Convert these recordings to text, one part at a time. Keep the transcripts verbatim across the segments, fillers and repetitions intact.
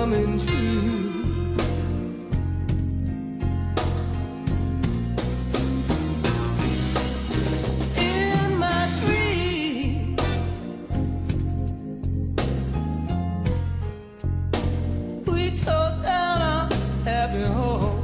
coming true. In my dream, we tore down our happy home.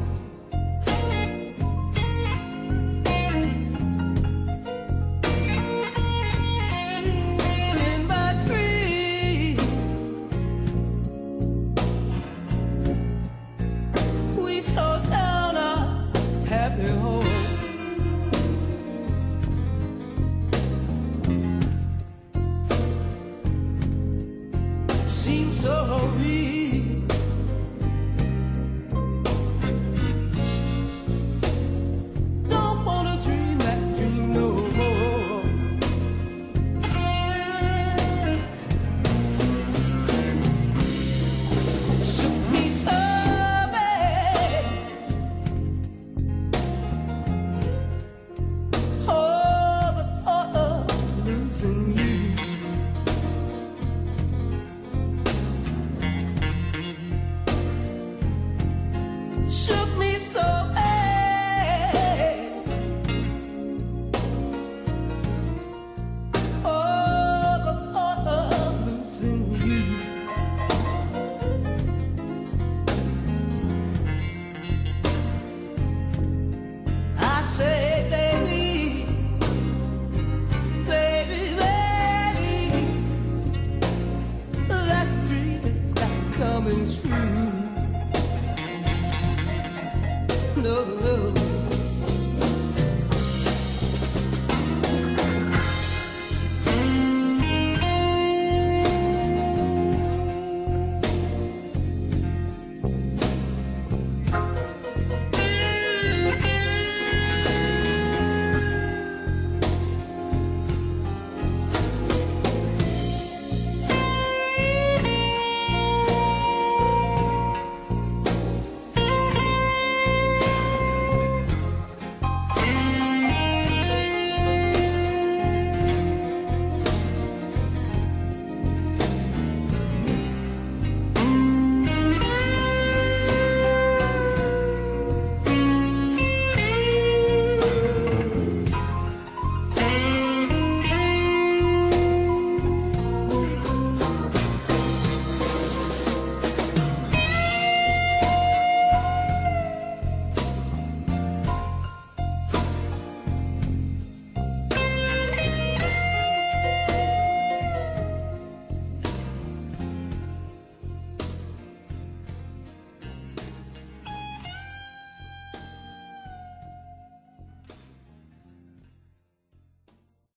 Seems so real. Don't wanna dream that dream no more. Shook me so bad. Oh, the thought of losing you. Shook me so bad. Oh, the thought of losing you. I say, baby, baby, baby, that dream is not coming true. No.